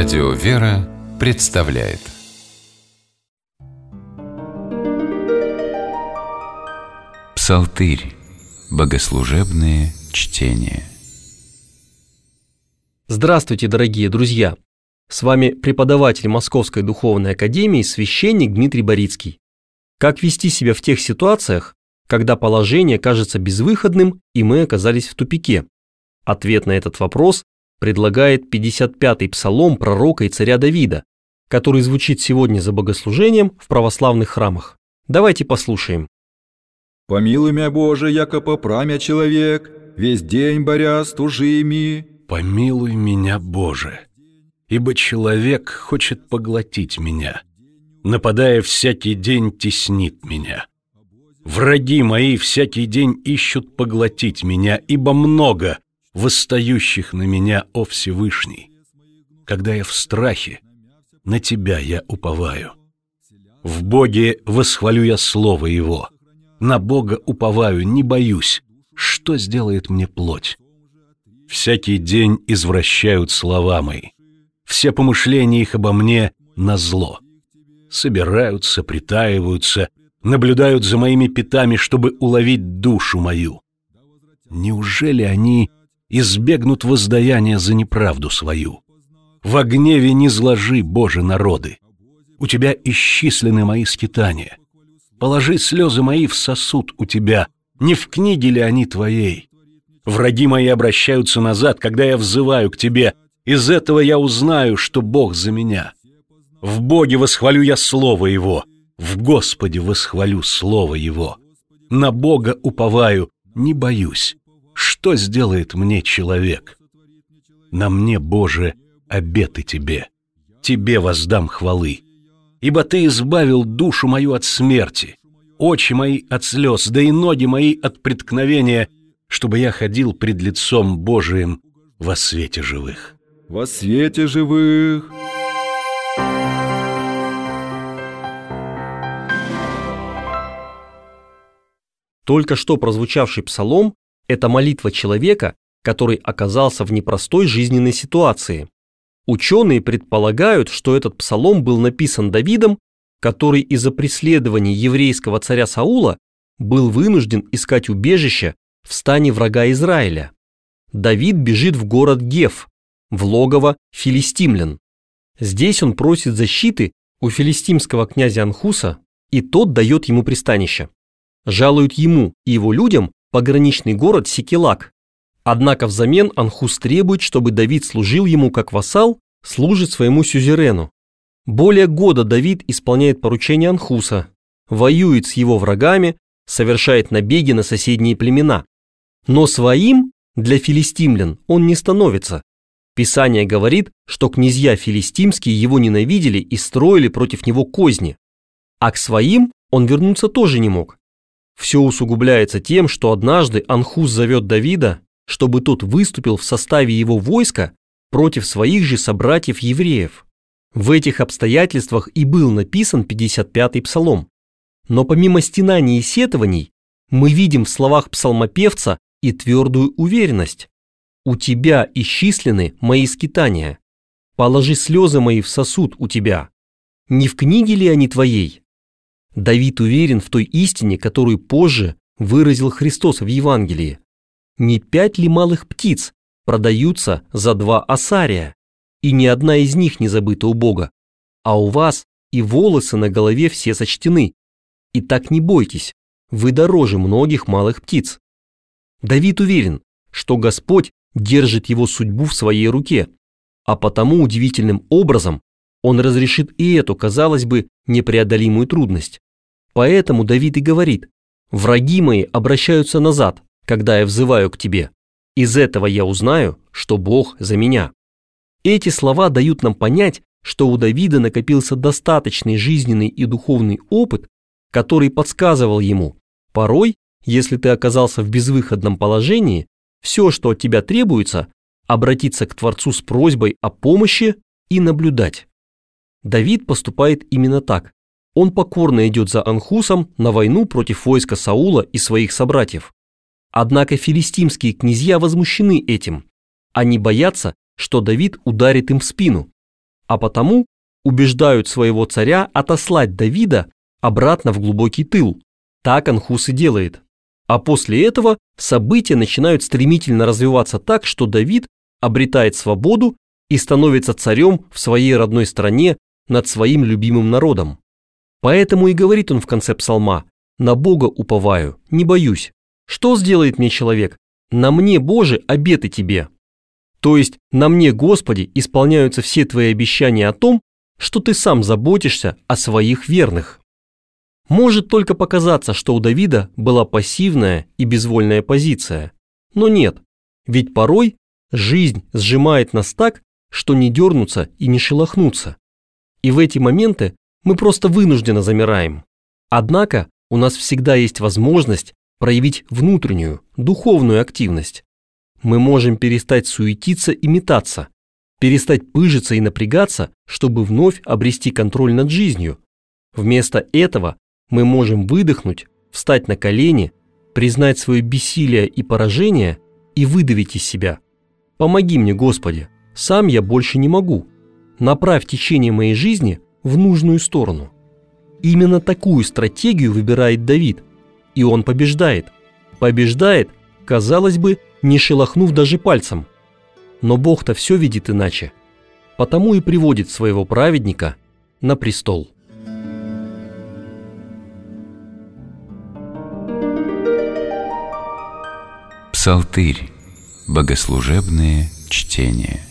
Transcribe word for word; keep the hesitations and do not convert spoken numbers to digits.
Радио «Вера» представляет Псалтырь. Богослужебные чтения. Здравствуйте, дорогие друзья! С вами преподаватель Московской Духовной Академии, священник Дмитрий Борицкий. Как вести себя в тех ситуациях, когда положение кажется безвыходным и мы оказались в тупике? Ответ на этот вопрос предлагает пятьдесят пятый псалом пророка и царя Давида, который звучит сегодня за богослужением в православных храмах. Давайте послушаем. «Помилуй мя, Боже, яко попрамя человек, весь день боря с тужими». «Помилуй меня, Боже, ибо человек хочет поглотить меня, нападая всякий день теснит меня. Враги мои всякий день ищут поглотить меня, ибо много восстающих на меня, о Всевышний. Когда я в страхе, на Тебя я уповаю. В Боге восхвалю я слово Его, на Бога уповаю, не боюсь, что сделает мне плоть. Всякий день извращают слова мои, все помышления их обо мне назло. Собираются, притаиваются, наблюдают за моими пятами, чтобы уловить душу мою. Неужели они избегнут воздаяния за неправду свою? Во гневе не зложи, Боже, народы. У Тебя исчислены мои скитания. Положи слезы мои в сосуд у Тебя, не в книге ли они Твоей? Враги мои обращаются назад, когда я взываю к Тебе. Из этого я узнаю, что Бог за меня. В Боге восхвалю я слово Его, в Господе восхвалю слово Его. На Бога уповаю, не боюсь. Что сделает мне человек? На мне, Боже, обеты Тебе, Тебе воздам хвалы. Ибо Ты избавил душу мою от смерти, очи мои от слез, да и ноги мои от преткновения, чтобы я ходил пред лицом Божиим во свете живых». «Во свете живых». Только что прозвучавший псалом – это молитва человека, который оказался в непростой жизненной ситуации. Ученые предполагают, что этот псалом был написан Давидом, который из-за преследований еврейского царя Саула был вынужден искать убежище в стане врага Израиля. Давид бежит в город Геф, в логово филистимлян. Здесь он просит защиты у филистимского князя Анхуса, и тот дает ему пристанище. Жалуют ему и его людям пограничный город Сикелаг. Однако взамен Анхус требует, чтобы Давид служил ему как вассал, служит своему сюзерену. Более года Давид исполняет поручения Анхуса, воюет с его врагами, совершает набеги на соседние племена. Но своим для филистимлян он не становится. Писание говорит, что князья филистимские его ненавидели и строили против него козни. А к своим он вернуться тоже не мог. Все усугубляется тем, что однажды Анхус зовет Давида, чтобы тот выступил в составе его войска против своих же собратьев-евреев. В этих обстоятельствах и был написан пятьдесят пятый псалом. Но помимо стенаний и сетований, мы видим в словах псалмопевца и твердую уверенность. «У Тебя исчислены мои скитания. Положи слезы мои в сосуд у Тебя. Не в книге ли они Твоей?» Давид уверен в той истине, которую позже выразил Христос в Евангелии. «Не пять ли малых птиц продаются за два осария, и ни одна из них не забыта у Бога, а у вас и волосы на голове все сочтены. И так не бойтесь, вы дороже многих малых птиц». Давид уверен, что Господь держит его судьбу в своей руке, а потому удивительным образом он разрешит и эту, казалось бы, непреодолимую трудность. Поэтому Давид и говорит: «Враги мои обращаются назад, когда я взываю к Тебе. Из этого я узнаю, что Бог за меня». Эти слова дают нам понять, что у Давида накопился достаточный жизненный и духовный опыт, который подсказывал ему: порой, если ты оказался в безвыходном положении, все, что от тебя требуется, обратиться к Творцу с просьбой о помощи и наблюдать. Давид поступает именно так. Он покорно идет за Анхусом на войну против войска Саула и своих собратьев. Однако филистимские князья возмущены этим. Они боятся, что Давид ударит им в спину. а потому убеждают своего царя отослать Давида обратно в глубокий тыл. Так Анхус и делает. А после этого события начинают стремительно развиваться так, что Давид обретает свободу и становится царем в своей родной стране над своим любимым народом. Поэтому и говорит он в конце псалма: «На Бога уповаю, не боюсь. Что сделает мне человек? На мне, Боже, обеты тебе». То есть на мне, Господи, исполняются все твои обещания о том, что ты сам заботишься о своих верных. Может только показаться, что у Давида была пассивная и безвольная позиция. Но нет, ведь порой жизнь сжимает нас так, что не дернуться и не шелохнуться. И в эти моменты мы просто вынужденно замираем. Однако у нас всегда есть возможность проявить внутреннюю, духовную активность. Мы можем перестать суетиться и метаться, перестать пыжиться и напрягаться, чтобы вновь обрести контроль над жизнью. Вместо этого мы можем выдохнуть, встать на колени, признать свое бессилие и поражение и выдавить из себя: «Помоги мне, Господи, сам я больше не могу. Направь течение моей жизни в нужную сторону». Именно такую стратегию выбирает Давид, и он побеждает. Побеждает, казалось бы, не шелохнув даже пальцем. Но Бог-то все видит иначе, потому и приводит своего праведника на престол. Псалтырь. Богослужебные чтения.